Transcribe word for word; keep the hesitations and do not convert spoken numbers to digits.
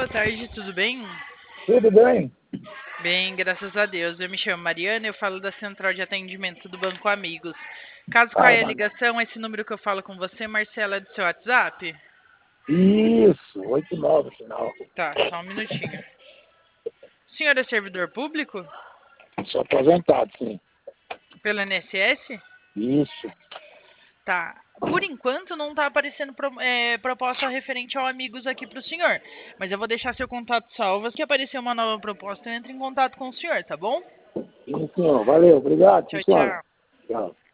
boa tarde, tudo bem? Tudo bem? Bem, graças a Deus. Eu me chamo Mariana, eu falo da Central de Atendimento do Banco Amigos. Caso Ah, caia a mano. ligação, esse número que eu falo com você, Marcela, é do seu WhatsApp? Isso, oito nove final. Tá, só um minutinho. O senhor é servidor público? Sou aposentado, sim. Pelo I N S S? Isso. Tá. Por enquanto não tá aparecendo pro- é, proposta referente ao Amigos aqui pro senhor. Mas eu vou deixar seu contato salvo. Se aparecer uma nova proposta, eu entro em contato com o senhor, tá bom? Sim, senhor. Valeu, obrigado, Tchau, pessoal. tchau. Tchau.